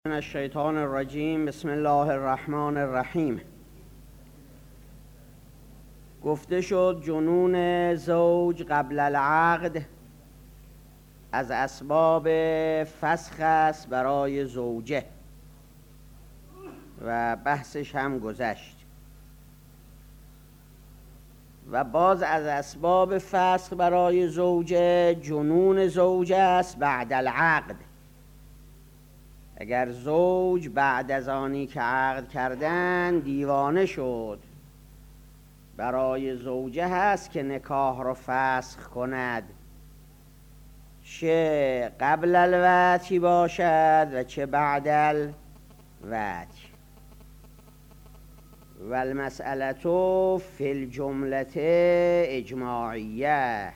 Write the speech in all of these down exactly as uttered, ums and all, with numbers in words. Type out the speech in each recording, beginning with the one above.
من الشیطان الرجیم. بسم الله الرحمن الرحیم. گفته شد جنون زوج قبل العقد از اسباب فسخ است برای زوجه و بحثش هم گذشت. و باز از اسباب فسخ برای زوجه جنون زوج است بعد العقد. اگر زوج بعد از آنی که عقد کردن دیوانه شد، برای زوجه هست که نکاح را فسخ کند، چه قبل الوطی باشد و چه بعد الوطی. و المسئله فی الجمله اجماعیه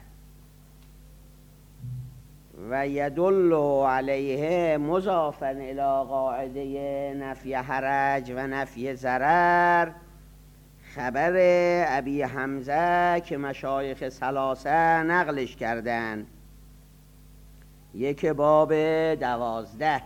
و یدل علیه مضافا الی قاعده نفی حرج و نفی ضرر خبر ابی حمزه که مشایخ ثلاثه نقلش کردند. یک باب دوازده.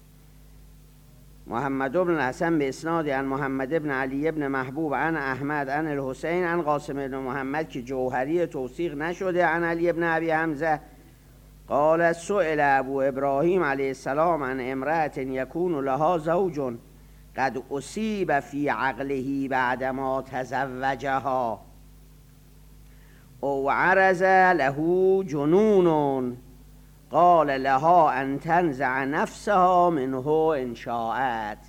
محمد بن حسن به اسناد عن محمد بن علی بن محبوب عن احمد عن الحسین عن قاسم بن محمد که جوهری توثیق نشده عن علی بن ابی حمزه قال سئل ابو ابراهیم علیه السلام عن امرأة یکون لها زوج قد اصیب فی عقله بعدما تزوجها او عرض له جنون قال لها ان تنزع نفسها منه ان شاءت.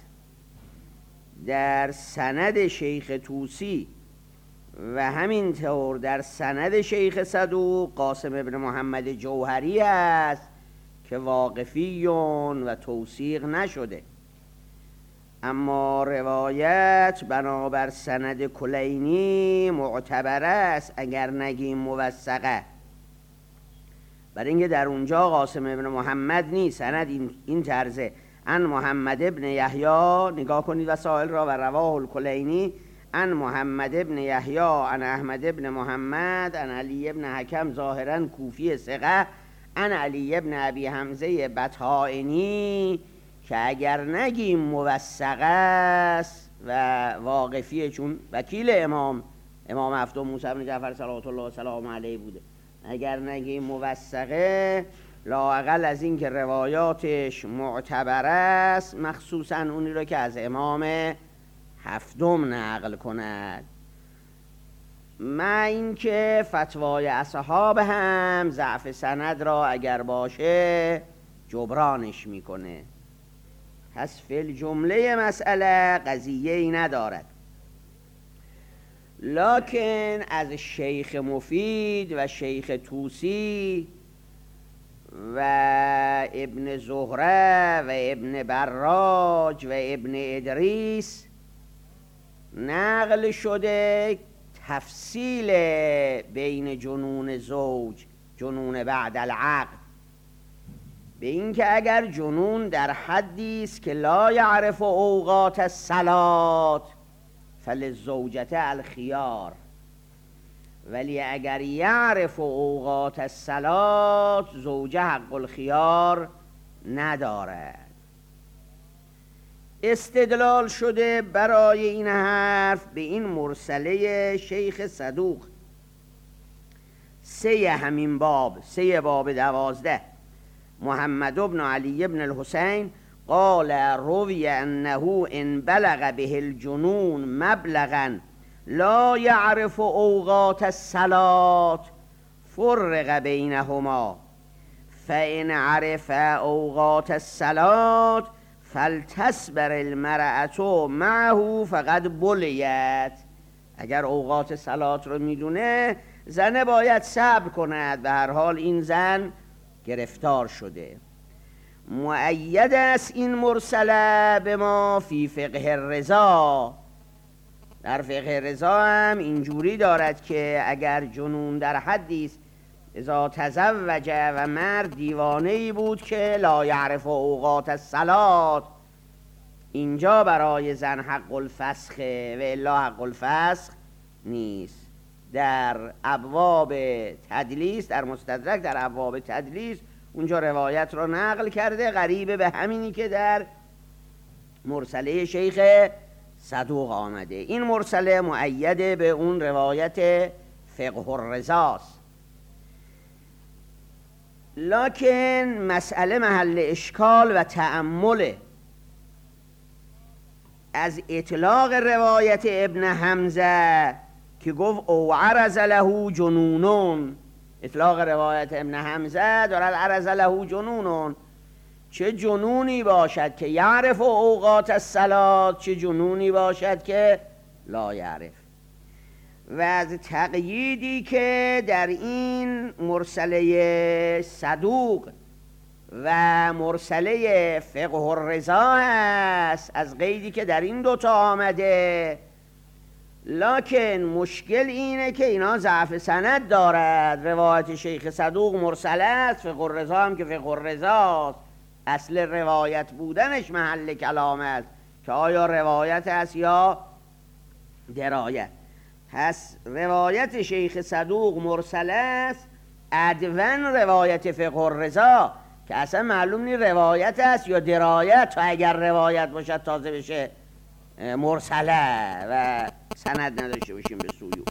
در سند شیخ طوسی و همینطور در سند شیخ صدوق قاسم ابن محمد جوهری است که واقفیون و توثیق نشده، اما روایت بنابر سند کلینی معتبر است اگر نگیم موثقه. برای اینکه در اونجا قاسم ابن محمد نیست، سند این, این طرزه ان محمد ابن یحیی، نگاه کنید وسائل را، و رواه الکلینی ان محمد ابن یحیی ان احمد ابن محمد ان علی ابن حکم ظاهرا کوفی ثقه ان علی ابن ابی حمزه بطحائنی که اگر نگیم موثقه است و واقفیه، چون وکیل امام امام هفتم موسی بن جعفر صلوات الله و سلام علیه بوده، اگر نگیم موثقه لااقل از این که روایاتش معتبر است، مخصوصا اونی رو که از امام هفتم نقل کند، مع اینکه فتوای اصحاب هم ضعف سند را اگر باشه جبرانش میکنه. پس فی الجمله مسئله قضیه ای ندارد. لکن از شیخ مفید و شیخ طوسی و ابن زهره و ابن براج و ابن ادریس نقل شده تفصیل بین جنون زوج، جنون بعد العقد، به این که اگر جنون در حدی است که لا یعرف اوقات الصلات فللزوجة الخیار، ولی اگر یعرف اوقات الصلات زوجه حق الخیار ندارد. استدلال شده برای این حرف به این مرسله شیخ صدوق سه همین باب، سه باب دوازده. محمد بن علی بن الحسین قال روی انه ان بلغ به الجنون مبلغا لا يعرف اوقات الصلاة فرق بینهما فان عرف اوقات الصلاة فلتصبر المرأة معه فقد بلیت. اگر اوقات صلات رو میدونه زن باید صبر کند، به هر حال این زن گرفتار شده. مؤید است این مرسله به ما فی فقه الرضا. در فقه رضا هم اینجوری دارد که اگر جنون در حدی است اذا تزوج و مرد دیوانه ای بود که لا یعرف اوقات الصلات، اینجا برای زن حق الفسخ و الا حق الفسخ نیست. در ابواب تدلیس، در مستدرک در ابواب تدلیس اونجا روایت را نقل کرده قریبه به همینی که در مرسله شیخ صدوق آمده. این مرسله مؤیده به اون روایت فقه الرضاست، لکن مسئله محل اشکال و تأمله. از اطلاق روایت ابن حمزه که گفت او عرض له جنونون، اطلاق روایت ابن حمزه دارد عرض له جنونون، چه جنونی باشد که یعرف اوقات الصلاة، چه جنونی باشد که لا یعرف. و از تقییدی که در این مرسله صدوق و مرسله فقه الرضا هست، از قیدی که در این دوتا آمده، لکن مشکل اینه که اینا ضعف سند دارد. روایت شیخ صدوق مرسله است، فقه الرضا هم که فقه الرضا اصل روایت بودنش محل کلام است که آیا روایت است یا درایت هست. روایت شیخ صدوق مرسله است، ادون روایت فقه الرضا که اصلا معلوم نیست روایت است یا درایت، تا اگر روایت باشد تازه بشه مرسله و سند نداشته باشیم به سوی.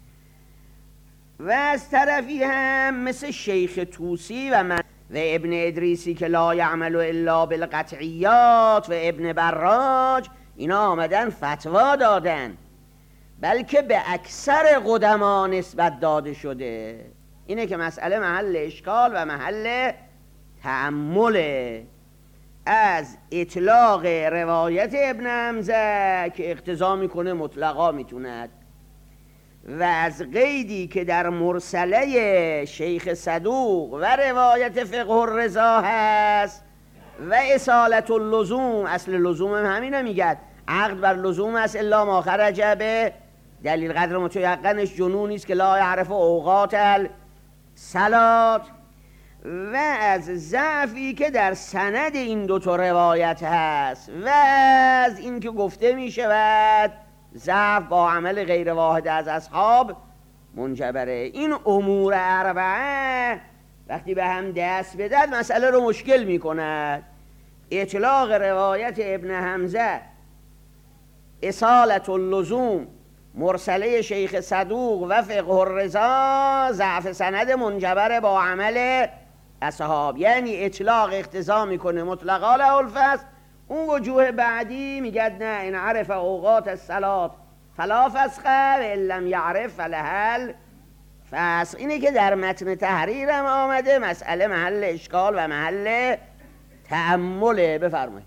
و از طرفی هم مثل شیخ طوسی و من و ابن ادریسی که لا یعمل الا بالقطعیات و ابن براج، اینا آمدن فتوا دادن، بلکه به اکثر قدما نسبت داده شده. اینه که مسئله محل اشکال و محل تأمله. از اطلاق روایت ابن حمزه که اقتضا میکنه مطلقا میتوند، و از قیدی که در مرسله شیخ صدوق و روایت فقه الرضا هست و اصالت اللزوم، اصل لزوم هم همینه، میگد عقد بر لزوم است الا ما خرج به دلیل. قدر متیقنش جنونی است که لا یعرف اوقات الصلاة. و از ضعفی که در سند این دو تا روایت هست و از این که گفته می شود ضعف با عمل غیر واحد از اصحاب منجبره. این امور اربعه وقتی به هم دست بدد مسئله رو مشکل می کند. اطلاق روایت ابن حمزه، اصالت اللزوم، مرسله شیخ صدوق و فقه الرضا، ضعف سند منجبره با عمل اصحاب، یعنی اطلاق اقتضا میکنه مطلقا له الفصل. اون وجوه بعدی میگد نه، این عرف اوقات الصلاة فلا فسخ و ان لم یعرف فلها الفسخ. اینه که در متن تحریر هم آمده، مسئله محل اشکال و محل تأمله. بفرمایید.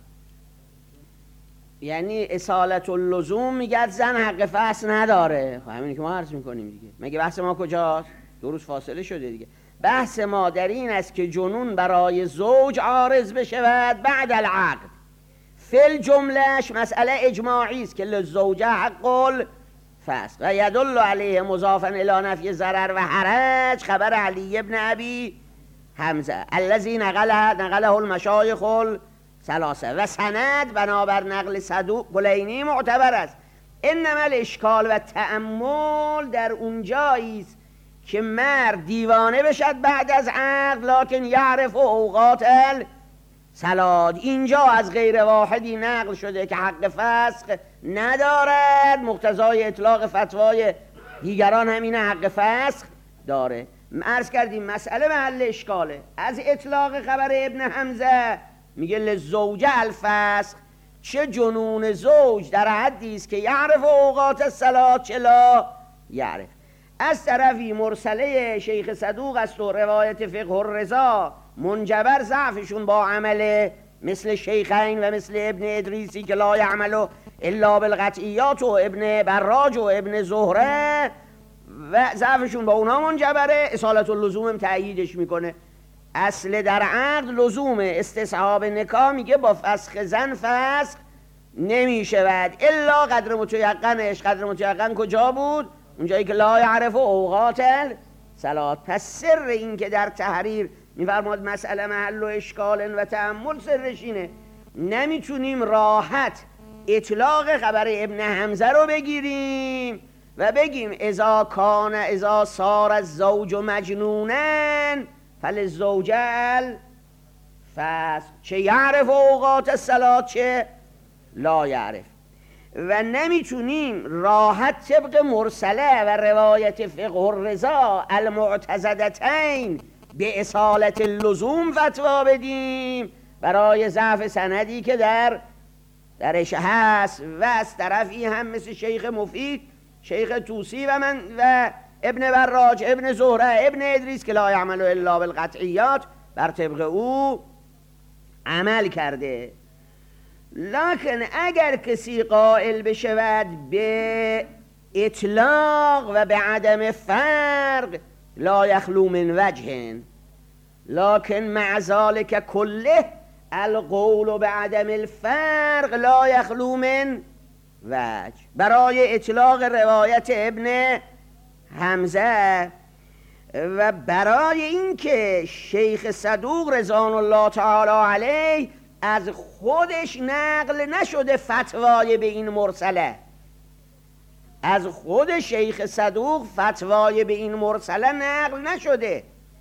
یعنی اصالت اللزوم میگد زن حق فسخ نداره. خب همینی که ما عرض میکنیم دیگه. مگه بحث ما کجاست؟ دو روز فاصله شده دیگه. بحث ما در این است که جنون برای زوج عارض بشود بعد العقد. فل جملهش مسئله اجماعی است که للزوجه حق الفسخ و یدل علیه مضافا الی نفی ضرر و حرج خبر علی ابن ابی حمزه الذی نقله نقله المشایخ الثلاثه و سند بنابر نقل صدوق کلینی معتبر است. انما الاشکال و تأمل در اونجایی است که مرد دیوانه بشد بعد از عقد لکن یعرف اوقات الصلاة. اینجا از غیر واحدی نقل شده که حق فسخ ندارد، مقتضای اطلاق فتوای دیگران همین حق فسخ داره. عرض کردیم مسئله محل اشکاله. از اطلاق خبر ابن حمزه میگه للزوجه الفسخ، چه جنون زوج در حدی است که یعرف اوقات الصلاة چه لا یعرف. از طرفی مرسله شیخ صدوق است و روایت فقه الرضا منجبر ضعفشون با عمل مثل شیخین و مثل ابن ادریسی که لا یعمل الا بالقطعیات و ابن براج و ابن زهره و ضعفشون با اونها منجبره. اصالت اللزوم هم تأییدش میکنه. اصل در عقد لزوم استصحاب نکاح، میگه با فسخ زن فسخ نمیشود الا قدر متیقنش. قدر متیقن کجا بود؟ اونجایی که لا یعرف اوقات الصلاة. پس سر این که در تحریر میفرماد مسئله محل و اشکال و تأمل سرش اینه، نمیتونیم راحت اطلاق خبر ابن حمزه رو بگیریم و بگیم اذا کان اذا صار الزوج مجنونا فللزوجه الفسخ، چه یعرف اوقات الصلاة چه لا یعرف. و نمیتونیم راحت طبق مرسله و روایت فقه الرضا المعتزدتین به اصالت اللزوم فتوا بدیم برای ضعف سندی که در درش هست. و از طرفی هم مثل شیخ مفید، شیخ توسی و من و ابن براج، ابن زهره، ابن ادریس که لا یعمل الا بالقطعیات بر طبق او عمل کرده. لکن اگر کسی قائل بشود به اطلاق و به عدم فرق لا یخلو من وجه، لکن مع ذلك کله القول به عدم الفرق لا یخلو من وجه. برای اطلاق روایت ابن حمزه و برای اینکه شیخ صدوق رضوان الله تعالی علیه از خودش نقل نشده فتوای به این مرسله، از خود شیخ صدوق فتوای به این مرسله نقل نشده،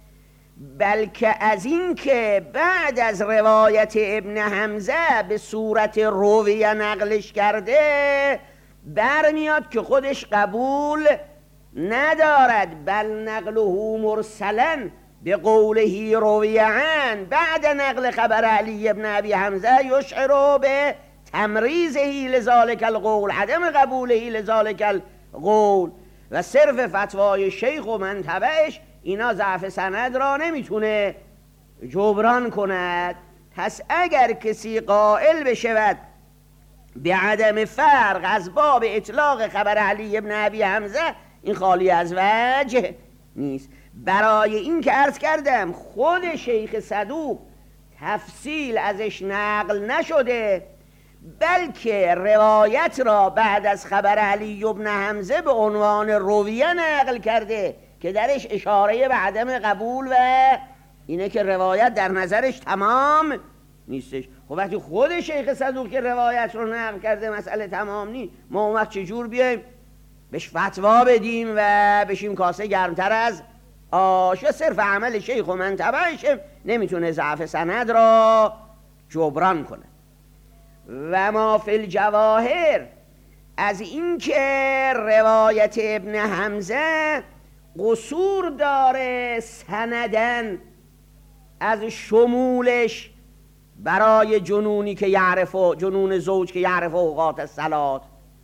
بلکه از این که بعد از روایت ابن حمزه به صورت رویه نقلش کرده برمیاد که خودش قبول ندارد، بل نقله مرسلا به قوله رویعن بعد نقل خبر علی ابن ابی حمزه یشعر به تمریزه لذالک القول، عدم قبوله لذالک القول. و صرف فتوای شیخ و منتبعش اینا ضعف سند را نمیتونه جبران کند. پس اگر کسی قائل بشود به عدم فرق از باب اطلاق خبر علی ابن ابی حمزه، این خالی از وجه نیست. برای این که عرض کردم خود شیخ صدوق تفصیل ازش نقل نشده، بلکه روایت را بعد از خبر علی ابن حمزه به عنوان رویه نقل کرده که درش اشاره به عدم قبول و اینه که روایت در نظرش تمام نیستش. خب وقتی خود شیخ صدوق که روایت رو نقل کرده مسئله تمام نیست، ما اون وقت چجور بیایم بهش فتوا بدیم و بشیم کاسه گرمتر از آش؟ صرف عمل شیخ و منتبعش نمیتونه ضعف سند را جبران کنه. و ما فی الجواهر از اینکه روایت ابن حمزه قصور داره سندن از شمولش برای جنونی که یعرف، جنون زوج که یعرف اوقات الصلات،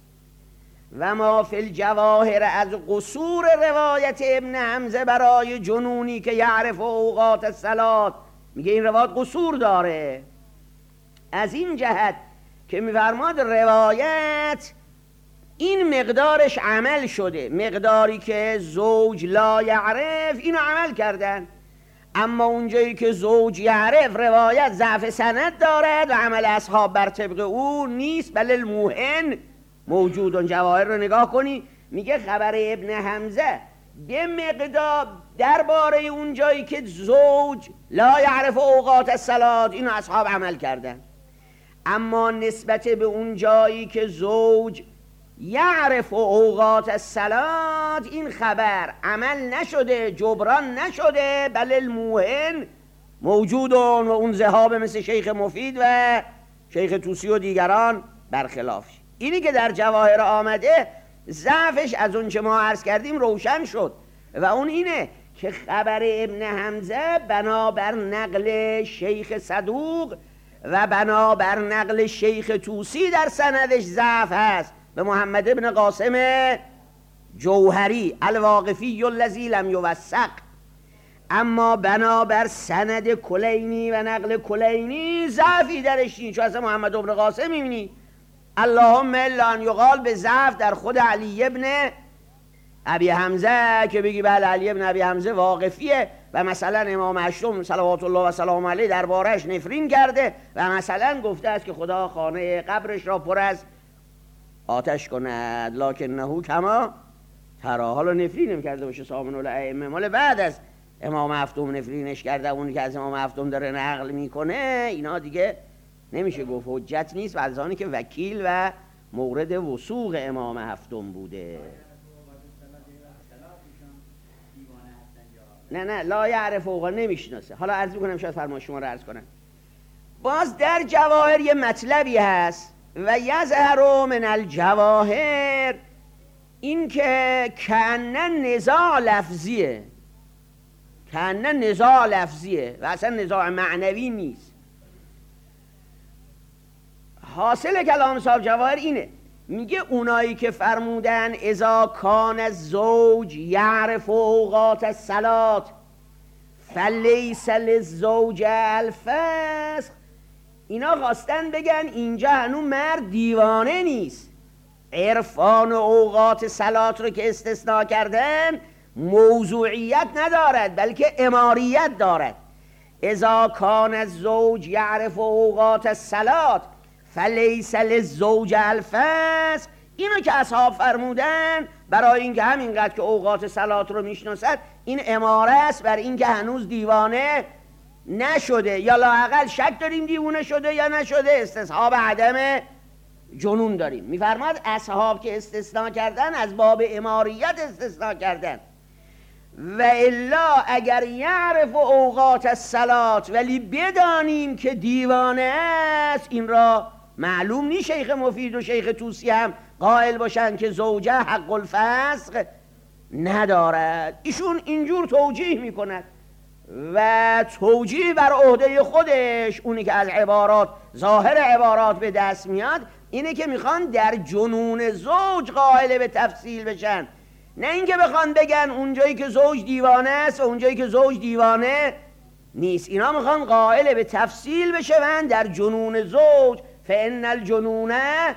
و ما فی الجواهر از قصور روایت ابن حمزه برای جنونی که یعرف اوقات الصلات، میگه این روایت قصور داره از این جهت که میفرماد روایت این مقدارش عمل شده، مقداری که زوج لا یعرف اینو عمل کردن، اما اونجایی که زوج یعرف روایت ضعف سند دارد و عمل اصحاب بر طبق او نیست، بل الموهن موجودون. جواهر رو نگاه کنی میگه خبر ابن حمزه به مقدار درباره اون جایی که زوج لا یعرف اوقات الصلات اینو اصحاب عمل کردن، اما نسبت به اون جایی که زوج یعرف اوقات الصلات این خبر عمل نشده، جبران نشده، بل الموهن موجودون. و اون ذهاب مثل شیخ مفید و شیخ توسی و دیگران برخلافش. اینی که در جواهر آمده ضعفش از اون چه ما عرض کردیم روشن شد، و اون اینه که خبر ابن حمزه بنابر نقل شیخ صدوق و بنابر نقل شیخ توسی در سندش ضعف هست به محمد ابن قاسم جوهری الواقفی الذی لم یوثق، اما بنابر سند کلینی و نقل کلینی ضعفی درش نیست. چون اصلا محمد ابن قاسم میبینی اللهم الا ان یقال به ضعف در خود علی ابن ابی حمزه که بگی بله علی ابن ابی حمزه واقفیه و مثلا امام هشتم صلوات الله و سلام علیه دربارش نفرین کرده و مثلا گفته است که خدا خانه قبرش را پر از آتش کند، لکنه کما ترا. حالا نفرین هم کرده باشه سامن الائمه، مال بعد از امام هفتم نفرینش کرده، اونی که از امام هفتم داره نقل میکنه اینا دیگه نمیشه گفت حجت نیست، و از آنی که وکیل و مورد وثوق امام هفتم بوده. نه نه لا یعرف اوقا نمیشناسه. حالا عرض میکنم شاید فرما شما رو عرض کنم. باز در جواهر یه مطلبی هست و یظهر من الجواهر، این که کأنه نزاع لفظیه، کأنه نزاع لفظیه و اصلا نزاع معنوی نیست. حاصل کلام صاحب جواهر اینه، میگه اونایی که فرمودن اذا کان الزوج یعرف اوقات الصلاة فلیس للزوج الفسخ، اینا خواستن بگن اینجا هنوز مرد دیوانه نیست، عرفان اوقات صلات رو که استثناء کردن موضوعیت ندارد بلکه اماریت دارد. اذا کان الزوج یعرف اوقات الصلات فلیس للزوج الفسخ، اینو که اصحاب فرمودن برای اینکه همینقدر که اوقات صلات رو میشناسد این اماره است بر اینکه هنوز دیوانه نشده، یا لااقل شک داریم دیوانه شده یا نشده، استصحاب عدم جنون داریم. میفرماد اصحاب که استثناء کردن از باب اماریت استثناء کردن، و الا اگر یعرف اوقات الصلات ولی بدانیم که دیوانه است، این را معلوم نیست شیخ مفید و شیخ طوسی هم قائل باشند که زوجه حق الفسخ ندارد. ایشون اینجور توجیه میکند و توجیه بر عهده خودش، اونی که از عبارات ظاهر عبارات به دست میاد اینه که میخوان در جنون زوج قائل به تفصیل بشن، نه اینکه بخوان بگن اونجایی که زوج دیوانه است و اونجایی که زوج دیوانه نیست. اینا میخوان قائل به تفصیل بشن در جنون زوج. فان الجنون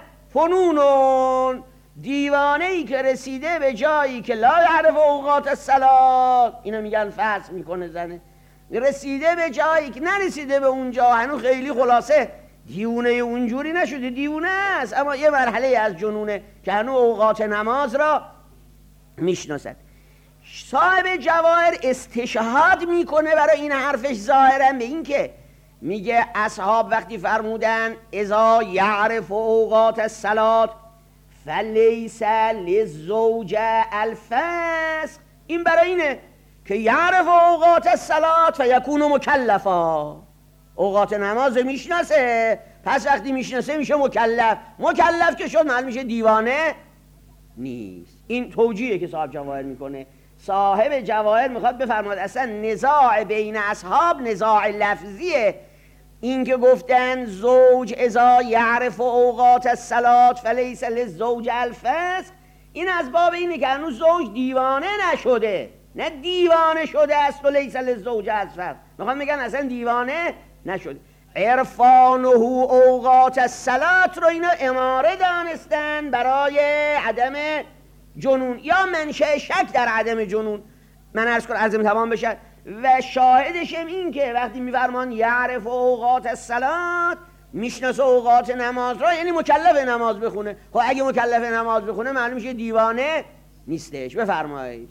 فنون، دیوانه ای که رسیده به جایی که لا یعرف اوقات الصلات، اینا میگن فسخ میکنه زنه، رسیده به جایی که نرسیده به اونجا، هنوز خیلی خلاصه دیوانه اونجوری نشده، دیوانه است اما یه مرحله از جنونه که هنوز اوقات نماز را میشناسد. صاحب جواهر استشهاد میکنه برای این حرفش ظاهرا به این که میگه اصحاب وقتی فرمودن اذا یعرف اوقات الصلات فلیس للزوج الفسخ، این برای اینه که یعرف اوقات الصلات فیکون مکلفا، اوقات نماز میشناسه، پس وقتی میشناسه میشه مکلف، مکلف که شد معلوم میشه دیوانه نیست. این توجیهه که صاحب جواهر میکنه. صاحب جواهر میخواد بفرماد اصلا نزاع بین اصحاب نزاع لفظیه، این که گفتن زوج اذا یعرف اوقات الصلات فلیس للزوج الفسخ، این از باب اینه که هنوز زوج دیوانه نشده، نه دیوانه شده است و لیس للزوج الفسخ، میخوان میگن اصلا دیوانه نشده. عرفانه اوقات الصلات رو اینا اماره دانستن برای عدم جنون یا منشأ شک در عدم جنون. من عرض کنم عرضم تمام بشه و شاهدشم این که وقتی میفرمان یعرف اوقات الصلات، میشناسه اوقات نماز را، یعنی مکلف نماز بخونه. خب اگه مکلف نماز بخونه معلوم میشه دیوانه نیستش. بفرمایید.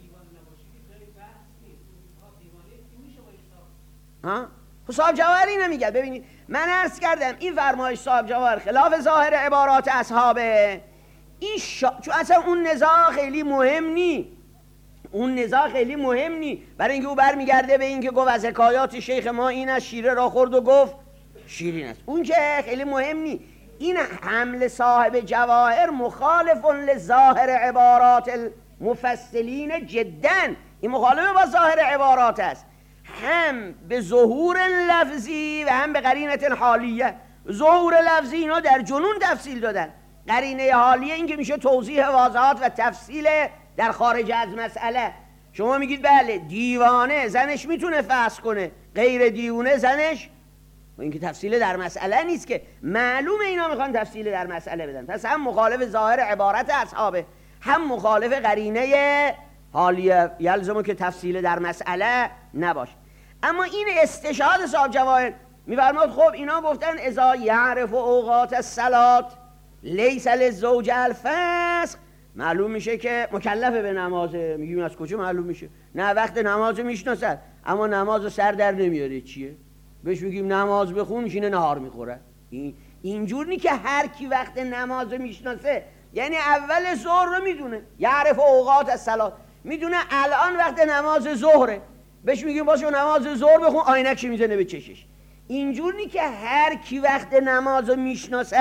ها؟ خب صاحب جواهر اینو میگه. ببینید من عرض کردم این فرمایش صاحب جواهر خلاف ظاهر عبارات اصحابه. این شا... چون اصلا اون نزاع خیلی مهم نی، اون نزاع خیلی مهم نی، برای اینکه او برمیگرده به اینکه گفت از حکایات شیخ ما این از شیره را خورد و گفت شیرین است، اون که خیلی مهم نی. این حمل صاحب جواهر مخالف لظاهر عبارات المفصلین جدا، این مخالف با ظاهر عبارات است، هم به ظهور لفظی و هم به قرینه حالیه. ظهور لفظی اینا در جنون تفصیل دادن، قرینه حالیه این که میشه توضیح واضحات و تفصیل در خارج از مسئله. شما میگید بله دیوانه زنش میتونه فسخ کنه، غیر دیوانه زنش، و این که تفصیل در مسئله نیست که، معلومه اینا میخوان تفصیل در مسئله بدن. پس هم مخالف ظاهر عبارت اصحابه، هم مخالف قرینه حالیه، یلزمه که تفصیل در مسئله نباشه. اما این استشهاد صاحب جواهر میفرماد خب اینا گفتن اذا یعرف اوقات الصلات لیس للزوج الفسخ، معلوم میشه که مکلف به نمازه. میگیم از کجا معلوم میشه؟ نه وقت نماز میشناسد اما نماز سر در نمیاره. چیه؟ بهش میگیم نماز بخون، میشینه نهار میخوره. این اینجور نی که هر کی وقت نماز میشناسه، یعنی اول ظهر رو میدونه، یعرف اوقات الصلات، میدونه الان وقت نماز ظهره، بهش میگیم باشه نماز ظهر بخون، آینکش میزنه به چشش. اینجور نی که هر کی وقت نماز میشناسد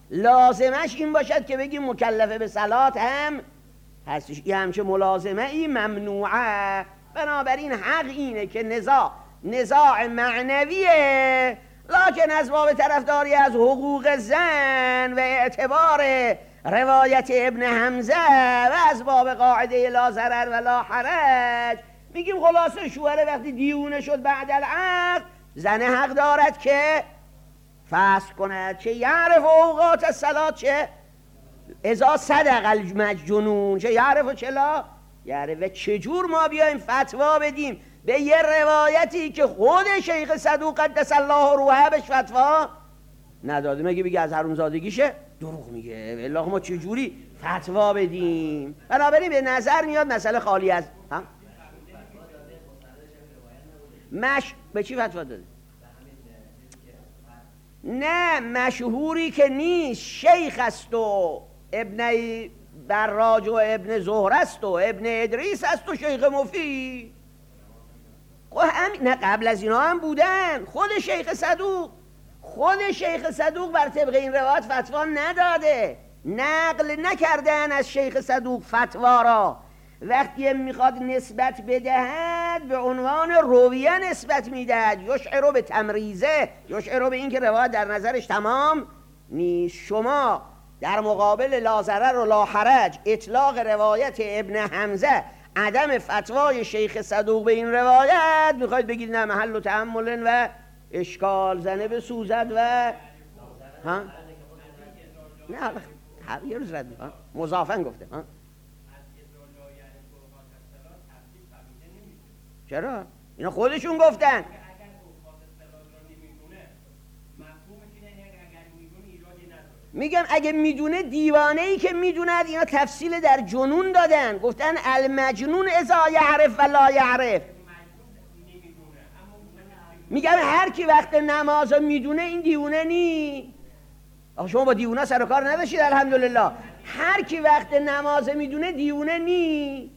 لازمش این باشد که بگیم مکلفه به صلات هم هستش. یه همچه ملازمه ای ممنوعه. بنابراین حق اینه که نزاع نزاع معنویه، لکن از باب طرفداری از حقوق زن و اعتبار روایت ابن حمزه و از باب قاعده لا ضرر و لا حرج میگیم خلاصه شوهر وقتی دیونه شد بعد العقد، زن حق دارد که فسخ کند. چه یعرف اوقات الصلاة، چه اذا صدق المجنون، چه یعرف و چه لا یعرف. و چجور ما بیایم فتوا بدیم به یه روایتی که خود شیخ صدوق قدس الله روحه بهش فتوا نداده؟ مگه بگه از حرومزادگیشه؟ دروغ میگه. والله ما چجوری فتوا بدیم؟ بنابراین به نظر میاد مسئله خالی از ها؟ مش به چی فتوا داده؟ نه مشهوری که نیست، شیخ است و ابن براج و ابن زهر است و ابن ادریس است و شیخ مفید. نه قبل از اینا هم بودن. خود شیخ صدوق خود شیخ صدوق بر طبق این روایت فتوا نداده، نقل نکردن از شیخ صدوق فتوا را. وقتی میخواد نسبت بدهد به عنوان رویه نسبت میدهد، یشعر به تمریزه، یشعر به این که روایت در نظرش تمام نیست. شما در مقابل لا ضرر و لا حرج اطلاق روایت ابن حمزه، عدم فتوای شیخ صدوق به این روایت، میخواید بگید نه محل و تأمل و اشکال زنه به سوزد و ها؟ نه یه روز رد مضافن گفته ها؟ چرا؟ اینا خودشون گفتن. میگم اگه میدونه، دیوانه ای که میدوند، اینا تفصیل در جنون دادن، گفتن المجنون اذا یعرف و لا یعرف. میگم هر کی وقت نماز میدونه این دیوانه نی. آخه شما با دیوانه سر و کار نداشتید الحمدلله. هر کی وقت نماز میدونه دیوانه نی.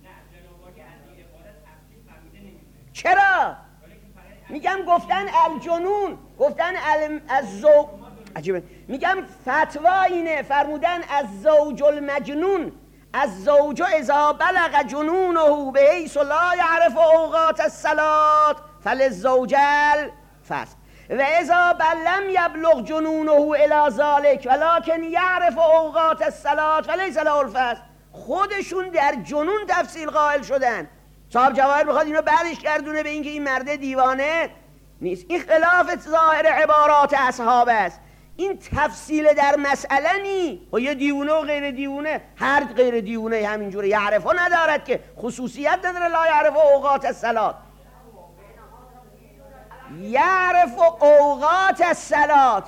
چرا؟ میگم گفتن الجنون، گفتن الزو عجیبه. میگم فتوا اینه، فرمودن از زوج المجنون، از زوج اذا بلغ جنونه به حیث لا یعرف اوقات الصلاة فللزوج الفسخ و اذا لم یبلغ جنونه الی ذلک ولکن یعرف اوقات الصلاة فلیس له الفسخ. خودشون در جنون تفصیل قائل شدن. صاحب جواهر میخواد اینو بعدش گردونه به اینکه این مرد دیوانه نیست. این خلاف ظاهر عبارات اصحاب است. این تفصیل در مسئله نی. و یه دیوونه و غیر دیوونه، هر غیر دیوونه همینجوره یعرفه ندارد که خصوصیت نداره لا یعرف اوقات الصلاة. یعرف اوقات الصلاة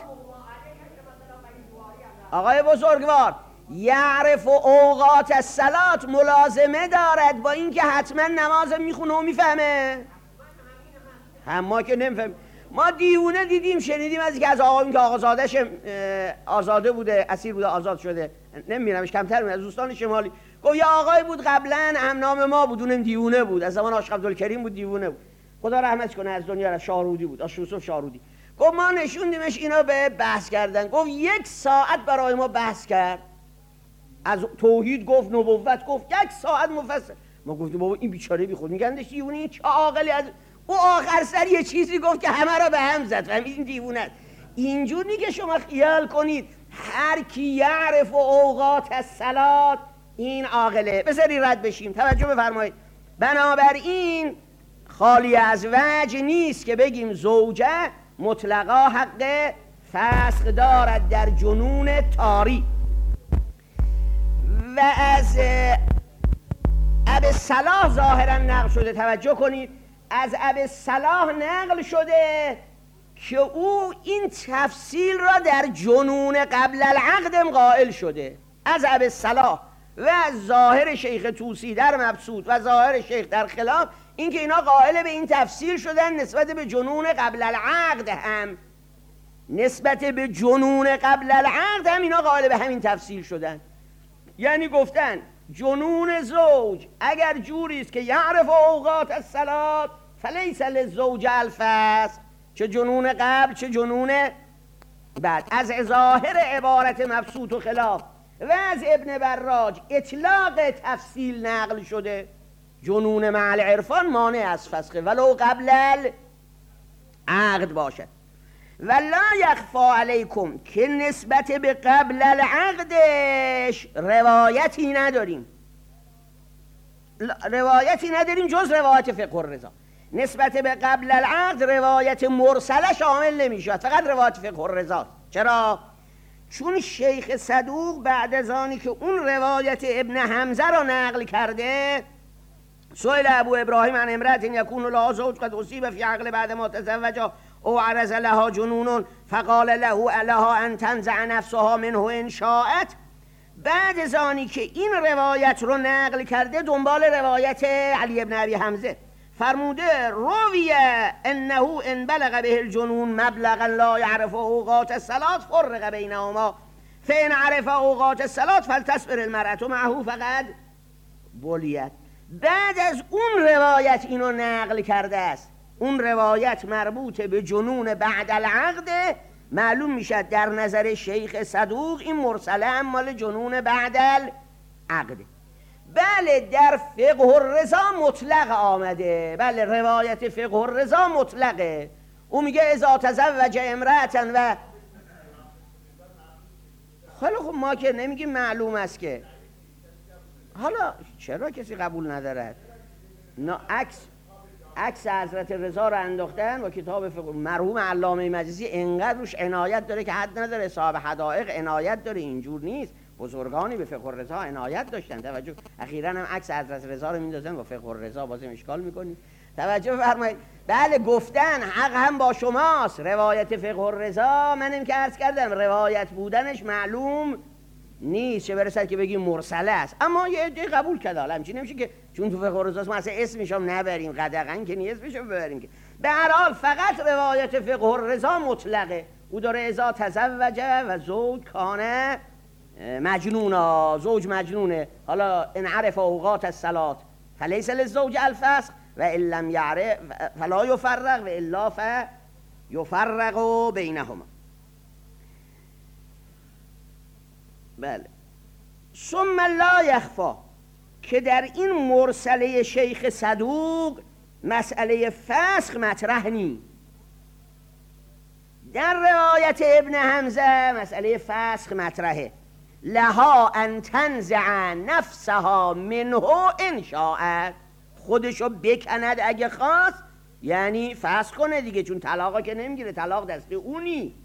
آقای بزرگوار، یعرف اوقات الصلاة ملازمه دارد با اینکه حتما نماز میخونه و میفهمه. هم ما که نمیفهم. ما دیونه دیدیم شنیدیم از اینکه از آقایون که آقازادش آزاده بوده، اسیر بوده آزاد شده، نمیبینمش کمتر از دوستان شمالی، گفت یه آقای بود قبلا هم نام ما بود، اونم دیونه بود، از زمان عاشق عبدالکریم بود، دیونه بود، خدا رحمت کنه، از دنیا رفت. شاهرودی بود، آش یوسف شاهرودی. گفت ما نشوندیمش، اینا به بحث کردن. گفت یک ساعت برای ما بحث کرد، از توحید گفت، نبوت گفت، یک ساعت مفصل. ما گفتیم بابا این بیچاره بی خود میگندش دیونه، این چه عاقلی. از او آخر سر یه چیزی گفت که همه را به هم زد. فهمیدین دیوونه است. اینجور نی که شما خیال کنید هر کی یعرف اوقات الصلاة این عاقله. بذاری رد بشیم، توجه بفرمایید. بنابراین خالی از وجه نیست که بگیم زوجه مطلقا حق فسخ دارد در جنون طاری. و از ابی صلاح ظاهرا نقل شده، توجه کنید، از ابی صلاح نقل شده که او این تفصیل را در جنون قبل العقد قائل شده. از ابی صلاح و از ظاهر شیخ طوسی در مبسوط و ظاهر شیخ در خلاف، این که اینا قائل به این تفصیل شدن نسبت به جنون قبل العقد هم نسبت به جنون قبل العقد هم اینا قائل به همین تفصیل شدن. یعنی گفتن جنون زوج اگر جوری است که یعرف اوقات الصلاة فلیس للزوج الفسخ، چه جنون قبل چه جنون بعد از ظاهر عبارت مبسوط و خلاف و از ابن براج اطلاق تفصیل نقل شده، جنون مع العرفان مانع از فسخه ولو قبل العقد باشد. و لا یخفا علیکم که نسبت به قبل العقدش روایتی نداریم، روایتی نداریم جز روایت فقه الرضا. نسبت به قبل العقد روایت مرسله شامل نمیشد، فقط روایت فقه الرضا. چرا؟ چون شیخ صدوق بعد از آنی که اون روایت ابن حمزه را نقل کرده، سئل ابو ابراهیم عن امرأة یکون لها زوج قد اصیب فی عقل بعد ما تزوج او عرض لها جنون فقال له لها ان تنزع نفسها منه ان شاءت. بعد از آنی که این روایت رو نقل کرده دنبال روایت علی ابن ابی حمزه فرموده رویه انه ان بلغ به الجنون مبلغا لا يعرف اوقات الصلاه فرق بینهما فان عرف اوقات الصلاه فلتصبر المرأة معه فقد بلیت. بعد از اون روایت اینو نقل کرده است، اون روایت مربوط به جنون بعد العقد، معلوم میشد در نظر شیخ صدوق این مرسله هم مال جنون بعد العقد. بله در فقه الرضا مطلق آمده، بله روایت فقه الرضا مطلقه، او میگه اذا تزوج امرأة و خیلی خب ما که نمیگیم معلوم است که، حالا چرا کسی قبول ندارد؟ نه عکس عکس حضرت رضا رو انداختن و کتاب فقه مرحوم علامه مجلسی انقدر روش عنایت داره که حد نداره، صاحب حدائق عنایت داره، اینجور نیست، بزرگانی به فقه الرضا عنایت داشتن. توجه، اخیراً هم عکس حضرت رضا رو میندازن و فقه الرضا بازم اشکال میکنید. توجه فرمایید. بله گفتن حق هم با شماست، روایت فقه الرضا منم که عرض کردم روایت بودنش معلوم نیست، چه برسد که بگیم مرسله است، اما یه عده قبول کرده. حالا همچین نمیشه که چون تو فقه الرضا ما اصلا اسمش هم نبریم، قدغن که نیست اسمش ببریم که. به هر حال فقط روایت فقه الرضا مطلقه، او داره اذا تزوجه و زوج کانه مجنونا، زوج مجنونه، حالا ان عرف اوقات الصلاه فلیس للزوج الفسخ و ان لم یعرف فلا یفرق و الا فیفرق بینهما. بله. ثم لا یخفا که در این مرسله شیخ صدوق مسئله فسخ مطرح نی. در روایت ابن حمزه مسئله فسخ مطرحه، لها ان تنزع نفسها منه ان شاءت، خودشو بکند اگه خواست، یعنی فسخ کنه دیگه، چون طلاقا که نمیگیره، طلاق دست اونی.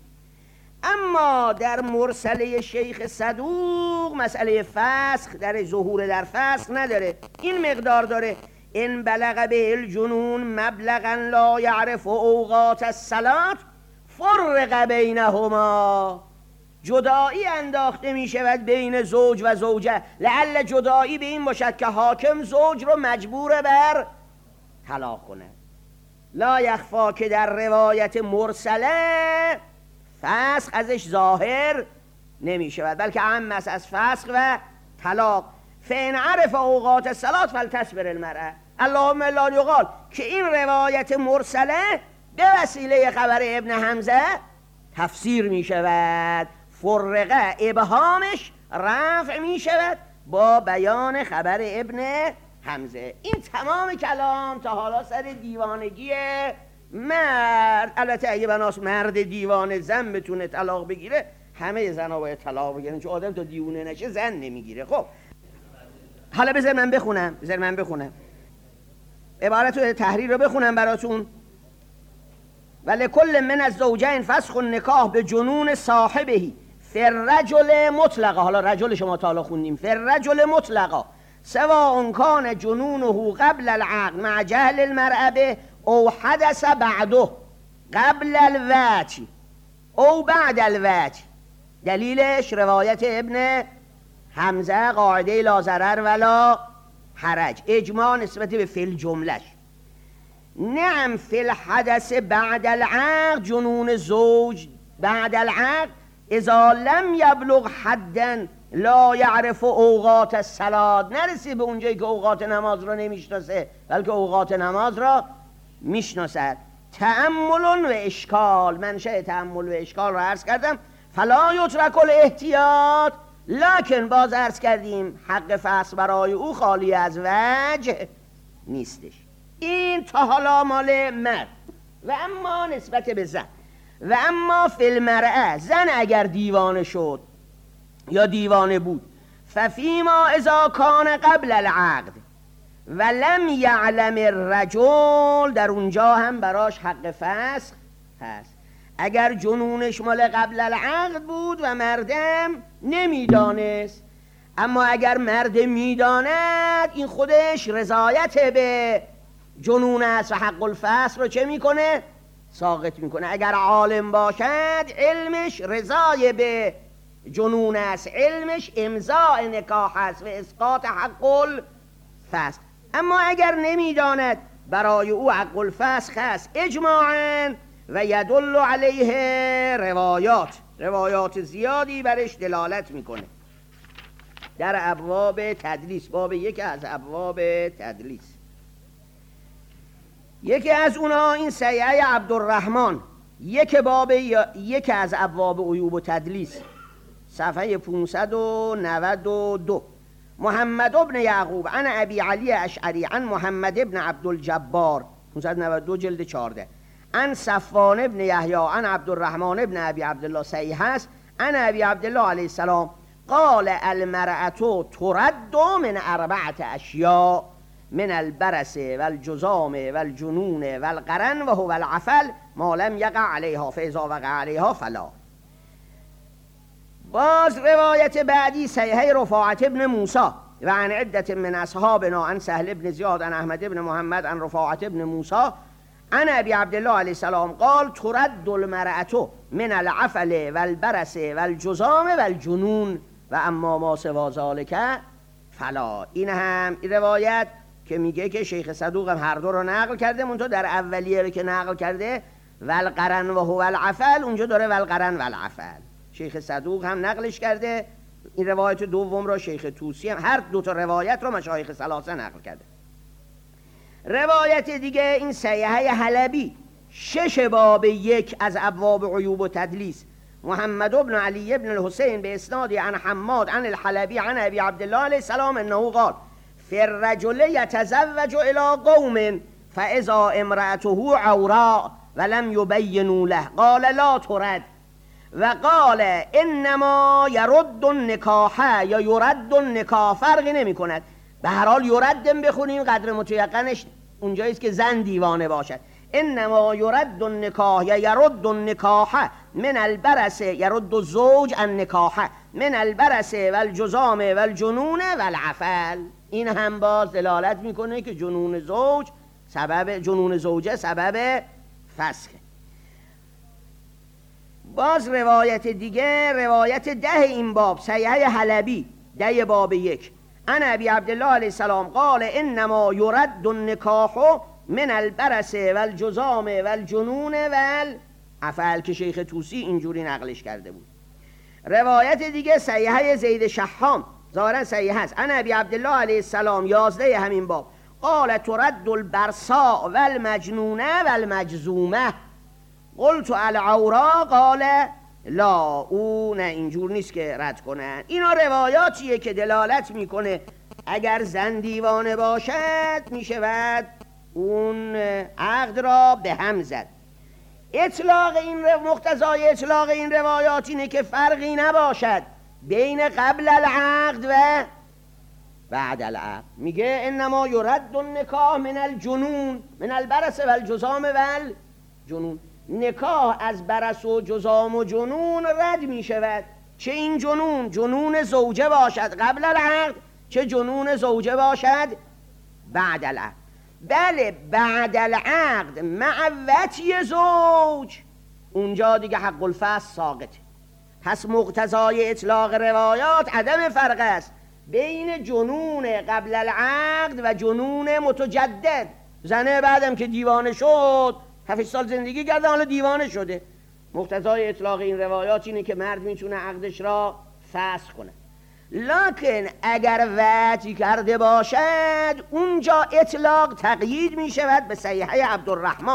اما در مرسله شیخ صدوق مسئله فسخ در ظهور در فسخ نداره، این مقدار داره ان بلغ به الجنون مبلغا لا یعرف اوقات الصلاه فرق بینهما، جدایی انداخته می شود بین زوج و زوجه، لعل جدایی به این باشد که حاکم زوج رو مجبور بر طلاق کنه. لا یخفا که در روایت مرسله فسخ ازش ظاهر نمی شود، بلکه عام است از فسخ و طلاق. فإن عرف اوقات الصلاة فلتصبر المرأة. اللهم لا یقال که این روایت مرسله به وسیله خبر ابن حمزه تفسیر می شود، فرقه ابهامش رفع می شود با بیان خبر ابن حمزه. این تمام کلام تا حالا سر دیوانگی مرد. البته اگه بناس مرد دیوانه زن بتونه طلاق بگیره، همه زنها باید طلاق بگیرن، چون آدم تا دیوانه نشه زن نمیگیره. خب حالا بذار من بخونم بذار من بخونم عبارت و تحریر رو بخونم براتون. ولی کل من از زوجین فسخ النکاح به جنون صاحبهی فررجل مطلقا، حالا رجل شما تا حالا خوندیم، فررجل مطلقا سواء کان جنونه قبل العقد مع جهل المرأة به او حدث بعده قبل الوجه او بعد الوجه. دلیلش روایت ابن حمزه، قاعده لا ضرر ولا حرج، اجماع نسبت به فعل جملش. نعم فی الحدث بعد العقد جنون زوج بعد العقد اذا لم یبلغ حدا لا یعرف اوقات الصلاة، نرسی به اونجایی که اوقات نماز را نمیشناسه بلکه اوقات نماز را میشناسد. تأمل و اشکال. منشأ تأمل و اشکال رو عرض کردم. فلا یترک الاحتیاط، لکن باز عرض کردیم حق فصل برای او خالی از وجه نیستش. این تا حالا مال مرد. و اما نسبت به زن، و اما فی المرأة، زن اگر دیوانه شد یا دیوانه بود، ففیما اذا کان قبل العقد و لم یعلم الرجل، در اونجا هم براش حق فسخ هست. اگر جنونش مال قبل العقد بود و مردم نمیدانست، اما اگر مرد میداند این خودش رضایت به جنون است و حق الفصل رو چه میکنه؟ ساقط میکنه. اگر عالم باشد علمش رضای به جنون است، علمش امضاء نکاح است و اسقاط حق الفصل. اما اگر نمیداند برای او حق الفسخ است اجماعاً و یدل علیه روایات، روایات زیادی برش دلالت میکنه. در ابواب تدلیس، باب یکی از ابواب تدلیس، یکی از اونا این سیعه عبدالرحمن، یک باب یکی از ابواب عیوب و تدلیس، صفحه پانصد و نود و دو. محمد ابن یعقوب عن ابی علی اشعری عن محمد ابن عبدالجبار، پانصد و نود و دو جلد چهارده، عن صفوان ابن یحیی عن عبدالرحمن ابن ابی عبدالله، صحیح است، عن ابی عبدالله علیه السلام قال المرأة ترد من اربعة اشیاء من البرس والجذام والجنون والقرن و هو العفل ما لم یقع علیها فاذا وقع علیها فلا. باز روایت بعدی صحیح رفاعت ابن موسی و عن عدت من اصحابنا عن سهل ابن زیاد عن احمد ابن محمد عن رفاعت ابن موسی عن ابی عبدالله علیه السلام قال ترد المرأة من العفل والبرس والجذام والجنون و اما ما سوا ذلك فلا. این هم روایت که میگه که شیخ صدوق هم هر دو رو نقل کرده، منتها در اولیه رو که نقل کرده والقرن و هو العفل، اونجا داره والقرن والعفل. شیخ صدوق هم نقلش کرده. این روایت دوم رو شیخ طوسی هم، هر دو تا روایت رو مشایخ ثلاثه نقل کرده. روایت دیگه این سیحه حلبی، شش باب یک از ابواب عیوب و تدلیس، محمد ابن علی ابن الحسین به اسنادی عن حماد عن الحلبی عن ابی عبدالله علیه السلام انه قال فی الرجل یتزوج الى قوم فاذا امرأته عوراء ولم یبینوا له قال لا ترد و قال انما یرد النکاح یا یرد النکاح، فرقی نمی کند. به هر حال یردم بخونیم قدر متیقنش اونجاییست که زن دیوانه باشد. انما یرد النکاح یا یرد النکاح من البرس، یرد الزوج النکاح من البرس والجذام والجنون والعفل. این هم باز دلالت میکنه که جنون زوج سبب، جنون زوجه سبب فسخه. باز روایت دیگه، روایت ده این باب صحیح حلبی، ده باب یک، عن ابی عبدالله علیه السلام قال انما یرد النکاح من البرس والجذام والجنون والعفل، که شیخ طوسی اینجوری نقلش کرده بود. روایت دیگه صحیح زید شحام، ظاهرا صحیح هست، عن ابی عبدالله علیه السلام، یازده همین باب، قال ترد البرصاء والمجنونه والمجذومه قلت العورا قال لا. او نه اینجور نیست که رد کنن. اینا روایاتیه که دلالت میکنه اگر زن دیوانه باشد میشود اون عقد را به هم زد. اطلاق این مقتضای اطلاق این روایات اینه که فرقی نباشد بین قبل العقد و بعد العقد. میگه انما یرد النکاح من الجنون من البرس والجذام والجنون، نکاح از برس و جذام و جنون رد می شود، چه این جنون جنون زوجه باشد قبل العقد، چه جنون زوجه باشد بعد العقد. بله بعد العقد مع وطی زوج، اونجا دیگه حق الفصل ساقطه. پس مقتضای اطلاق روایات عدم فرق است بین جنون قبل العقد و جنون متجدد. زنه بعدم که دیوانه شد، هفت سال زندگی کرده حالا دیوانه شده، مقتضای اطلاق این روایات اینه که مرد میتونه عقدش را فسخ کنه. لکن اگر وطی کرده باشد اونجا اطلاق تقیید میشود به صحیحه عبدالرحمن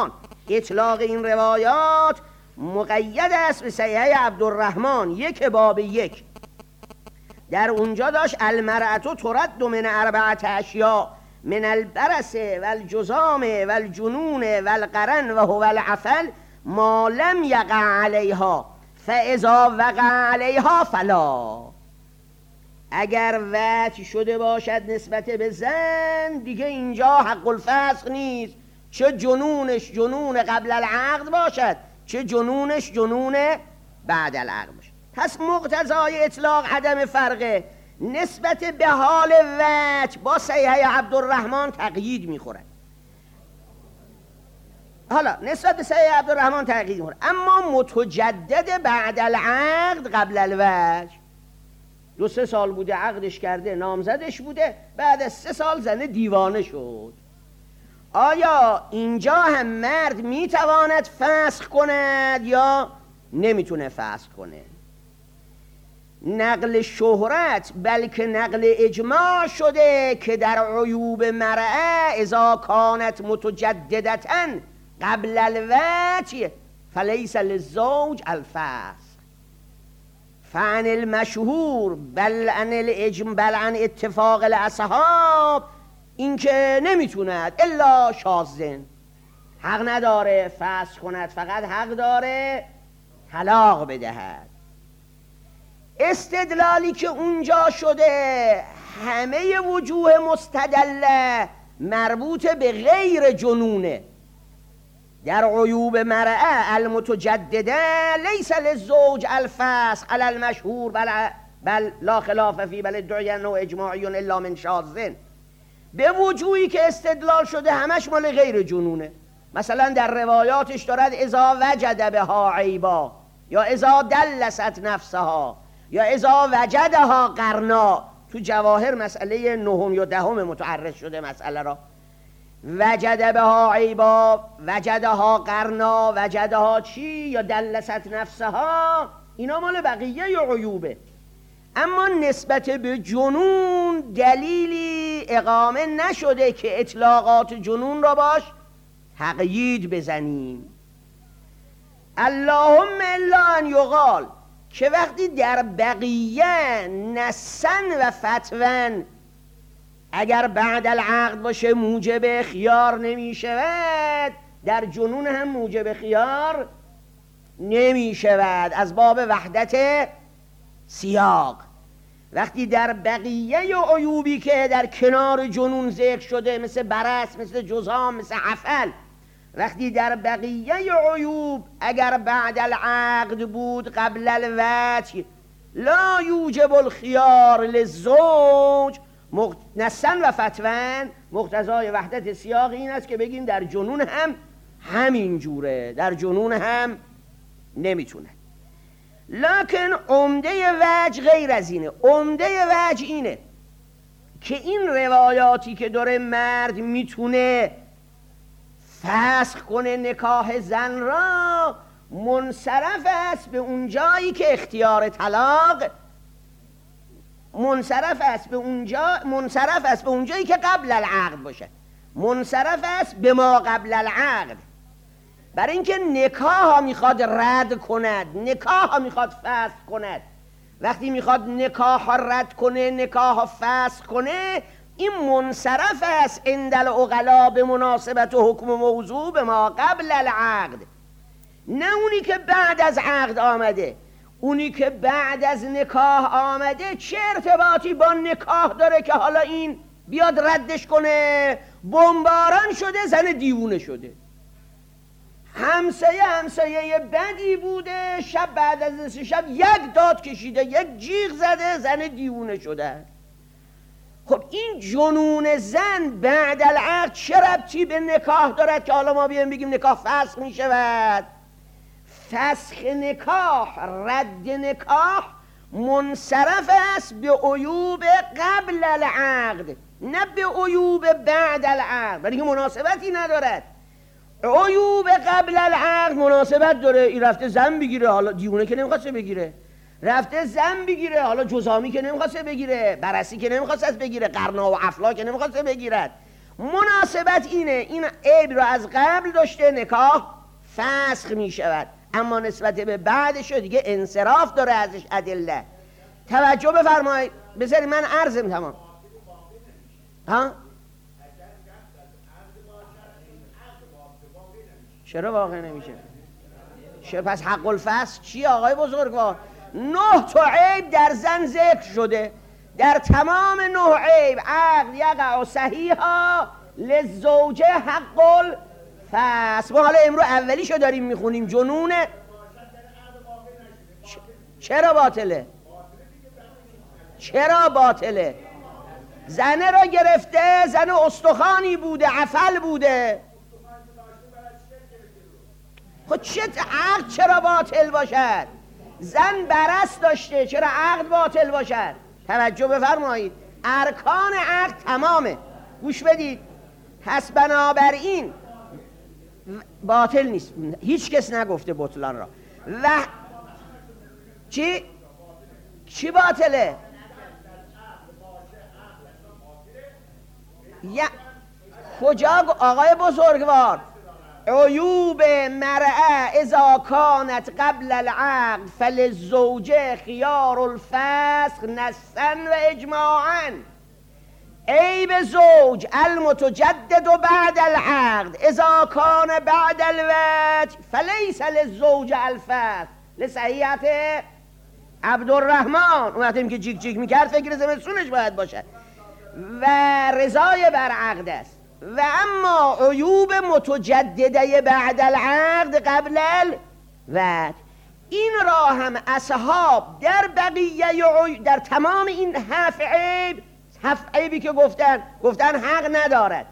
اطلاق این روایات مقید است به صحیح عبدالرحمن یک باب یک. در اونجا داشت المرأة ترد من اربعة اشیاء من البرس و الجزام و الجنون و القرن و هو العفل ما لم یقع علیها فاذا وقع علیها فلا. اگر وطی شده باشد نسبت به زن دیگه اینجا حق الفسخ نیست، چه جنونش جنون قبل العقد باشد چه جنونش جنون بعد العقد باشد. پس مقتضای اطلاق عدم فرقه، نسبت به حال وطی با صحیح عبدالرحمن تقیید میخورد. حالا نسبت به صحیح عبدالرحمن تقیید میخورد، اما متجدد بعد العقد قبل الوطی، دو سه سال بوده عقدش کرده، نامزدش بوده، بعد از سه سال زنه دیوانه شد، آیا اینجا هم مرد میتواند فسخ کند یا نمیتونه فسخ کنه؟ نقل شهرت بلکه نقل اجماع شده که در عیوب مرأة اذا کانت متجددتاً قبل الوطی فلیس للزوج الفسخ. فعن المشهور بل عن الاجم بل عن اتفاق الاصحاب این که نمیتوند الا شاذن، حق نداره فسخ کند، فقط حق داره طلاق بدهد. استدلالی که اونجا شده همه وجوه مستدله مربوط به غیر جنونه. در عیوب مرأة المتجدده لیس للزوج الفسخ علی المشهور بل, بل لا خلاف فی بل ادعی انه اجماعی الا من شاذ. به وجوهی که استدلال شده همش مال غیر جنونه. مثلا در روایاتش دارد اذا وجد بها عیبا یا اذا دلست نفسها یا اذا وجدها قرنا. تو جواهر مسئله نهم یا دهم متعرض شده مسئله را. وجد بها عیبا، وجدها قرنا، وجدها چی یا دلست نفسها، اینا مال بقیه یا عیوبه. اما نسبت به جنون دلیلی اقامه نشده که اطلاقات جنون را باش تقیید بزنیم. اللهم الا ان یقال که وقتی در بقیه نسن و فتون اگر بعد العقد باشه موجب خیار نمی شود، در جنون هم موجب خیار نمی شود از باب وحدت سیاق. وقتی در بقیه و عیوبی که در کنار جنون ذکر شده مثل برس، مثل جزام، مثل حفل، وقتی در بقیه عیوب اگر بعد العقد بود قبل الوطی لا یوجب الخیار للزوج نسن و فتون، مقتضای وحدت سیاق این است که بگیم در جنون هم همین جوره، در جنون هم نمیتونه. لکن عمده وجه غیر از اینه. عمده وجه اینه که این روایاتی که داره مرد میتونه فسخ کنه نکاح زن را منصرف است به اون جایی که اختیار طلاق منصرف است به اونجا منصرف است به اونجایی که قبل العقد باشه، منصرف است به ما قبل العقد. برای اینکه نکاح ها میخواد رد کند، نکاح ها میخواد فسخ کند. وقتی میخواد نکاح ها رد کنه، نکاح ها فسخ کنه، این منصرف است عند العقلا به مناسبت و حکم موضوع به ما قبل العقد. نه اونی که بعد از عقد آمده. اونی که بعد از نکاح آمده چه ارتباطی با نکاح داره که حالا این بیاد ردش کنه؟ بمباران شده، زن دیوونه شده، همسایه همسایه بدی بوده، شب بعد از نصف شب یک داد کشیده، یک جیغ زده، زن دیوونه شده. خب این جنون زن بعد العقد چه ربطی به نکاح دارد که حالا ما بیایم بگیم نکاح فسخ می شود؟ فسخ نکاح، رد نکاح منصرف است به عیوب قبل العقد، نه به عیوب بعد العقد، برای که مناسبتی ندارد. عیوب قبل العقد مناسبت داره. این رفته زن بگیره، حالا دیونه که نمیخواسته بگیره، رفته زن بگیره، حالا جزامی که نمیخواسته بگیره، برسی که نمیخواسته بگیره، قرنا و افلا که نمیخواسته بگیرد. مناسبت اینه این عیب را از قبل داشته، نکاح فسخ می شود، اما نسبت به بعدش دیگه انصراف داره ازش ادله. توجه بفرمایید، بذاری من عرضم تمام. ها؟ چرا واقع نمیشه؟ چه پس حق الفصل چی آقای بزرگوار؟ نه تا عیب در زن ذکر شده، در تمام نه عیب عقد یقع صحیحا للزوجه حق الفصل. ما حالا امرو اولیشو داریم میخونیم، جنونه. چرا باطله؟ چرا باطله؟ زنه را گرفته، زن استخوانی بوده، عفل بوده. خود چه عقد چرا باطل باشد؟ زن برص داشته، چرا عقد باطل باشد؟ توجه بفرمایید، ارکان عقد تمامه. گوش بدید، پس بنابراین باطل نیست، هیچ کس نگفته بطلان را. و چی؟ چی باطله؟ یا کجا آقای بزرگوار؟ عیوب مرأة اذا کانت قبل العقد فللزوجه خیار الفسخ نصا و اجماعا. عیب زوج المتجدد بعد العقد اذا کان بعد الوجه فلیس للزوج الفسخ لصحیحت عبدالرحمن. اون وقتی که جیک جیک میکرد فکر زمستونش باید باشه و رضای بر عقد است. و اما عیوب متجدده بعد العقد قبل الوجه، این را هم اصحاب در بقیه در تمام این هفت عیب، هفت عیبی که گفتن گفتن حق ندارد،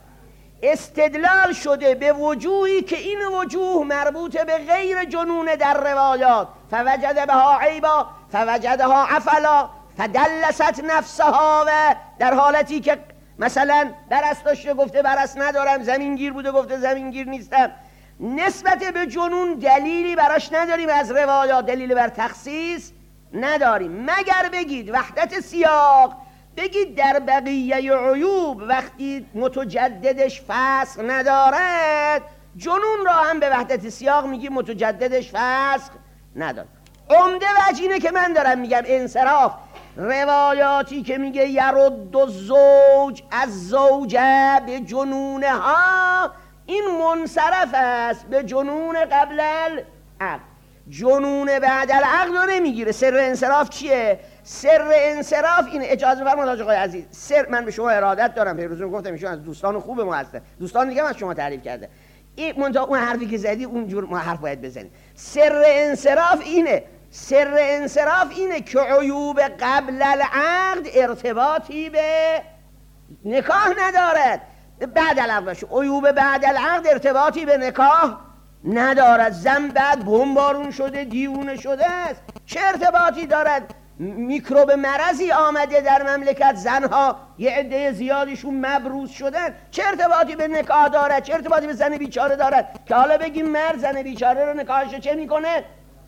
استدلال شده به وجوهی که این وجوه مربوط به غیر جنون در روایات. فوجد بها عیبا فوجدها عفلا فدلست نفسها، و در حالتی که مثلا برص داشته گفته برص ندارم، زمینگیر بوده گفته زمینگیر نیستم. نسبت به جنون دلیلی براش نداریم از روایات، دلیلی بر تخصیص نداریم، مگر بگید وحدت سیاق، بگید در بقیه عیوب وقتی متجددش فسخ ندارد، جنون را هم به وحدت سیاق میگی متجددش فسخ ندارد. عمده وجه اینه که من دارم میگم انصراف. روایاتی که میگه یرد الزوج از زوجه به جنونها، این منصرف است به جنون قبل العقد. جنون بعد العقد رو نمیگیره. سر انصراف چیه؟ سر انصراف این، اجازه فرمایید آقای عزیز، سر من به شما ارادت دارم، پیروزون گفتم ایشون از دوستان خوب ما هسته، دوستان دیگه هم از شما تعریف کرده. این منتها اون حرفی که زدی اون جور ما حرف باید بزنید. سر انصراف اینه، سر انصراف اینه که عیوب قبل العقد ارتباطی به نکاح ندارد. بعد العقد عیوب بعد العقد ارتباطی به نکاح ندارد. زن بعد بمبارون شده دیوونه شده است، چه ارتباطی دارد؟ میکروب مرضی آمده در مملکت، زنها یه عده زیادیشون مبروز شدن، چه ارتباطی به نکاح دارد؟ چه ارتباطی به زن بیچاره دارد که حالا بگیم مرد زن بیچاره رو نکاحش چه میکنه؟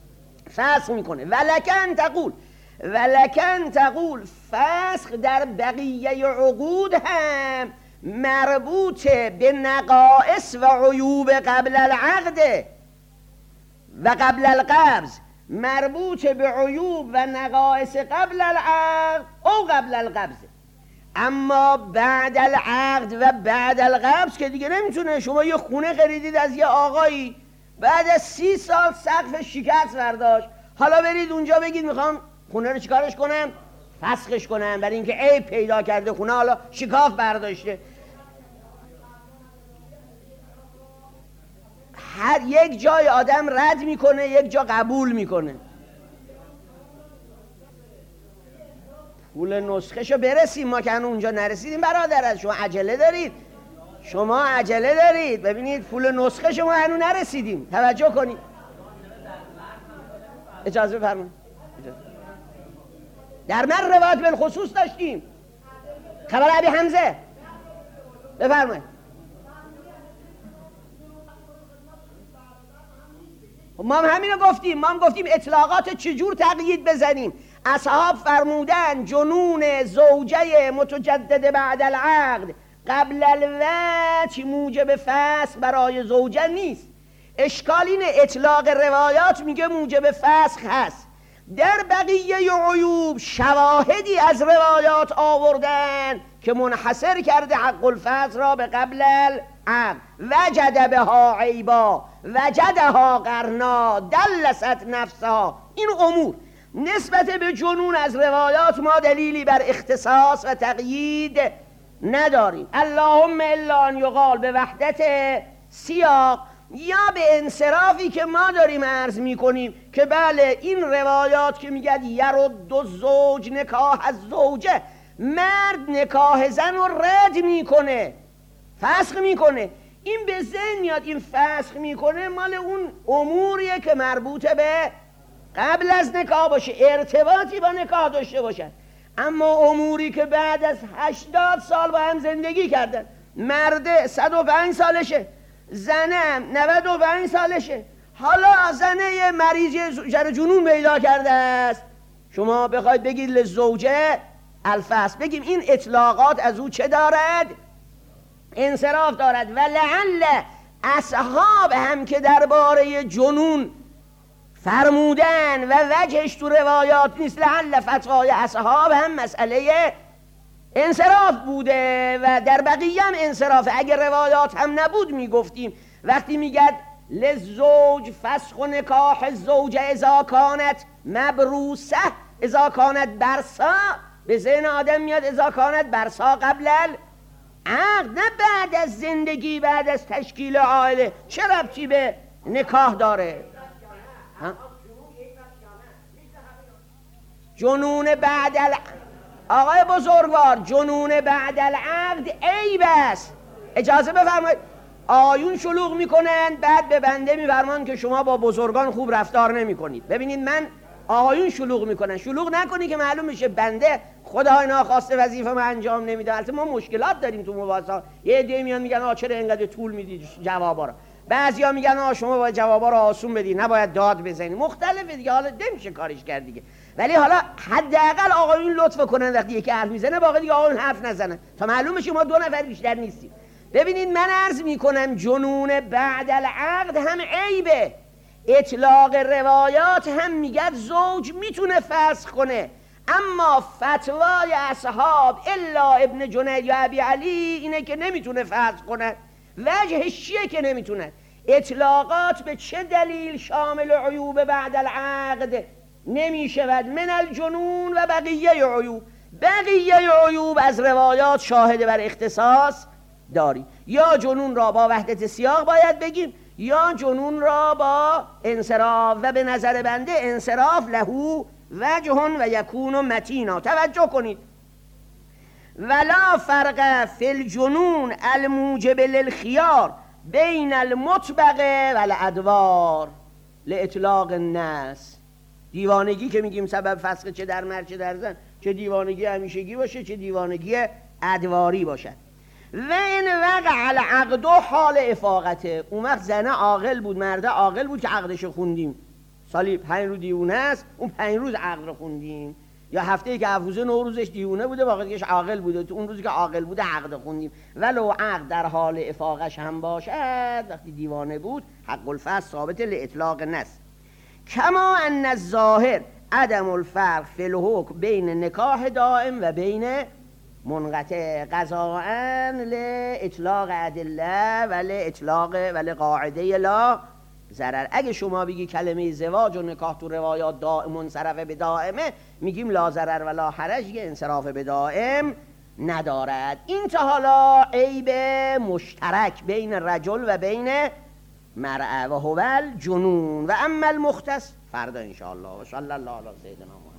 فسخ میکنه. ولکن تقول ولکن تقول فسخ در بقیه عقود هم مربوط به نقائص و عیوب قبل العقد و قبل القبض، مربوط به عیوب و نقائص قبل العقد او قبل القبض. اما بعد العقد و بعد القبض که دیگه نمیتونه. شما یه خونه خریدید از یه آقایی، بعد از سی سال سقف شکست برداشت، حالا برید اونجا بگید میخوام خونه رو چیکارش کنم؟ فسخش کنم، برای اینکه عیب پیدا کرده خونه، حالا شکاف برداشته. هر یک جای آدم رد میکنه، یک جا قبول میکنه. پول نسخهشو برسیم، ما که هنو اونجا نرسیدیم برادر، از شما عجله دارید، شما عجله دارید. ببینید پول نسخه شما هنو نرسیدیم، توجه کنید. اجازه بفرمایید. در من روایت بالخصوص داشتیم، خبر ابی حمزه، بفرمایید. ما هم همین رو گفتیم، ما هم گفتیم اطلاقات چجور تقیید بزنیم. اصحاب فرمودن جنون زوجه متجدد بعد العقد قبل الوجه موجب فسخ برای زوجه نیست. اشکال اینه اطلاق روایات میگه موجب فسخ هست. در بقیه عیوب شواهدی از روایات آوردن که منحصر کرده حق الفصل را به قبل العقد. وجد بها عیبا وجدها قرنا دلست نفسها. این امور نسبت به جنون از روایات ما دلیلی بر اختصاص و تقیید نداریم. اللهم الا ان یقال به وحدت سیاق یا به انصرافی که ما داریم عرض میکنیم که بله این روایات که میگد یرد و زوج نکاح از زوجه، مرد نکاح زن رو رد میکنه، فسخ میکنه، این به ذهن میاد این فسخ میکنه مال اون اموریه که مربوط به قبل از نکاح باشه، ارتباطی با نکاح داشته باشن. اما اموری که بعد از هشتاد سال با هم زندگی کردن، مرده صد و پنج سالشه، زنم نود و پنج سالشه، حالا زنه یه مریض جر جنون پیدا کرده است، شما بخواید بگید لزوجه الفصل، بگیم این اطلاقات از او چه دارد؟ انصراف دارد. و لعل اصحاب هم که درباره جنون فرمودن و وجهش تو روایات نیست، لعل فتوای اصحاب هم مسئله انصراف بوده و در بقیه هم انصرافه. اگر روایات هم نبود میگفتیم وقتی میگد لزوج فسخ و نکاح الزوجه اذا کانت مبروسه اذا کانت برسا، به ذهن آدم میاد اذا کانت برسا قبل العقد، نه بعد از زندگی، بعد از تشکیل عائله. چه ربطی به نکاح داره؟ جنون بعد العقد، آقای بزرگوار، جنون بعد العقد عیب است. اجازه بفرمایید، آیون شلوغ میکنن بعد به بنده میفرمان که شما با بزرگان خوب رفتار نمیکنید. ببینید من آیون شلوغ میکنن، شلوغ نکنی که معلوم میشه بنده خدای ناخواسته وظیفه ما انجام نمیده. البته ما مشکلات داریم تو مباحثات، یه عده میان میگن آ چرا اینقدر طول میدید جوابا رو، بعضیا میگن آ شما باید جوابا رو آسون بدید نباید داد بزنید، مختلفه دیگه، حالا نمیشه کارش کرد دیگه. ولی حالا حداقل آقایون لطف کنن وقتی یکی حرف میزنه باقی دیگه آقایون حرف نزنن تا معلومه شما دو نفر بیشتر نیستید. ببینید من عرض میکنم جنون بعد العقد هم عیبه. اطلاق روایات هم میگد زوج میتونه فسخ کنه، اما فتوای اصحاب الا ابن جنید یا ابی علی اینه که نمیتونه فسخ کنه. وجهش چیه که نمیتونه؟ اطلاقات به چه دلیل شامل عیوب بعد العقد نمیشود؟ من الجنون و بقیه عیوب. بقیه عیوب از روایات شاهد بر اختصاص داری. یا جنون را با وحدت سیاق باید بگیم یا جنون را با انصراف، و به نظر بنده انصراف لهو وجه و یکون متینا. توجه کنید، ولا فرق فی الجنون الموجب للخيار بین المطبق و الادوار لاطلاق الناس. دیوانگی که میگیم سبب فسخ چه در مرد چه در زن، چه دیوانگی همیشگی باشه چه دیوانگی ادواری باشد. و این وقع العقد حال افاقته، اون وقت زنه عاقل بود مرده عاقل بود که عقدشو خوندیم، سالی پنج روز دیونه است اون پنج روز عقد رو خوندیم، یا هفته‌ای که افروزه نه روزش دیونه بوده باقیش عاقل بوده، تو اون روزی که عاقل بوده عقد خوندیم. ولو عقد در حال افاقش هم باشد وقتی دیوانه بود حق الفصل ثابت لاطلاق النص. کما ان الظاهر عدم الفرق فی الحکم بین نکاح دائم و بین منقطع قضاءً لاطلاق ادله و لاطلاق و لقاعده لا ضرر. اگه شما بگی کلمه زواج و نکاح تو روایات دائم منصرف به دائمه، میگیم لا ضرر و لا حرج، یه انصراف به دائم ندارد. این تا حالا عیب مشترک بین رجل و بین مرأة و هو الجنون. و اما المختص فردا ان شاء الله. و صلی الله علی سیدنا محمد.